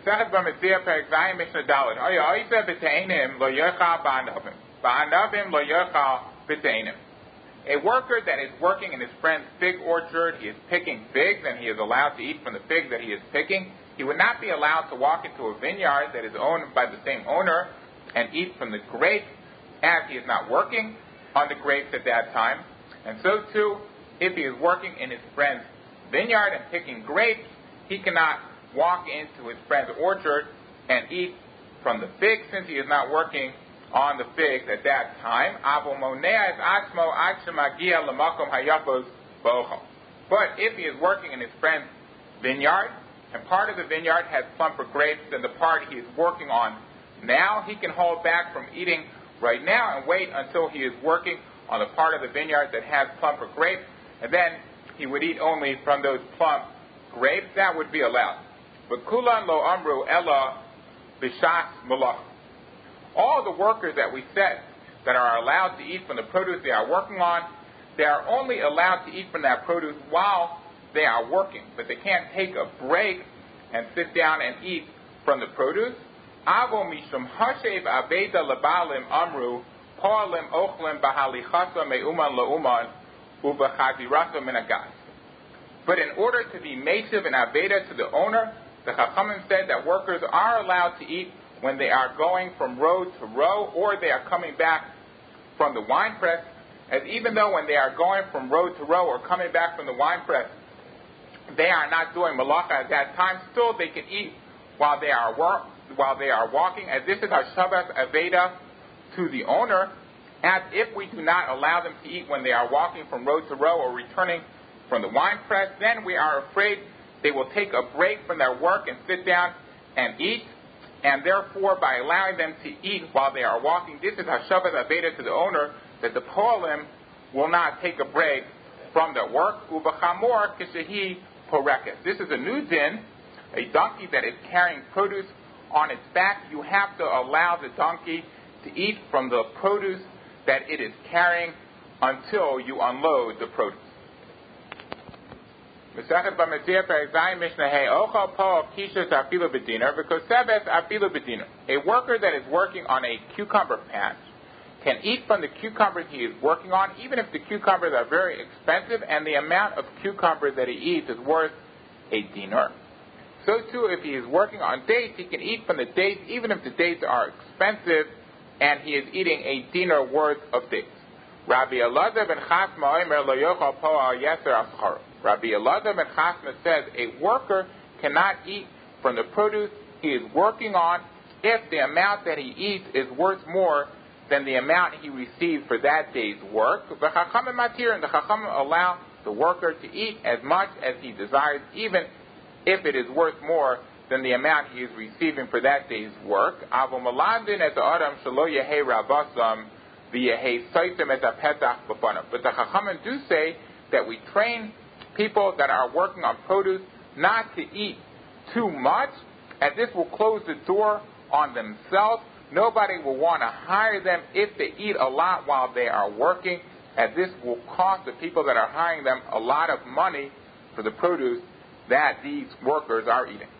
Mesechet Bamitzia Perek Zayin Mishnah Dalet. Oisa b'teinim lo yochal ba'anavim. Ba'anavim lo yochal b'teinim. A worker that is working in his friend's fig orchard, he is picking figs, and he is allowed to eat from the figs that he is picking. He would not be allowed to walk into a vineyard that is owned by the same owner and eat from the grapes, as he is not working on the grapes at that time. And so too, if he is working in his friend's vineyard and picking grapes, he cannot walk into his friend's orchard and eat from the figs, since he is not working on the figs at that time. But if he is working in his friend's vineyard, and part of the vineyard has plumper grapes than the part he is working on now, he can hold back from eating right now and wait until he is working on the part of the vineyard that has plumper grapes, and then he would eat only from those plump grapes. That would be allowed. But kulan lo amru ella b'shas malach. All the workers that we said that are allowed to eat from the produce they are working on, they are only allowed to eat from that produce while they are working, but they can't take a break and sit down and eat from the produce. Avo mishum hashev aveda lebalim amru poalim ochlim bahalichasa meuman leuman ubachazirasa minagas. But in order to be mesiv and aveda to the owner, the Chachamim said that workers are allowed to eat when they are going from row to row, or they are coming back from the wine press, as even though when they are going from row to row or coming back from the wine press, they are not doing malacha at that time, still they can eat while they are walking, as this is Hashavas Aveda to the owner, as if we do not allow them to eat when they are walking from row to row or returning from the wine press, then we are afraid they will take a break from their work and sit down and eat, and therefore by allowing them to eat while they are walking, this is Hashavas Aveda to the owner, that the Poalim will not take a break from their work. Ubachamor kishehi porekes. This is a new din, a donkey that is carrying produce on its back. You have to allow the donkey to eat from the produce that it is carrying until you unload the produce. Because a worker that is working on a cucumber patch can eat from the cucumbers he is working on, even if the cucumbers are very expensive and the amount of cucumbers that he eats is worth a dinar. So too, if he is working on dates, he can eat from the dates, even if the dates are expensive and he is eating a dinar worth of dates. Rabbi Elazar ben Chasma omer lo yochal po'al yeser ascharo. Rabbi Elazar ben Chasma says a worker cannot eat from the produce he is working on if the amount that he eats is worth more than the amount he received for that day's work. The Chachamim matir, and the Chachamim allow the worker to eat as much as he desires, even if it is worth more than the amount he is receiving for that day's work. Avo malandin et adam shelo yehei rabasam v'yehei soitim et apetach b'fanav. But the Chachamim do say that we train people that are working on produce not to eat too much, as this will close the door on themselves. Nobody will want to hire them if they eat a lot while they are working, as this will cost the people that are hiring them a lot of money for the produce that these workers are eating.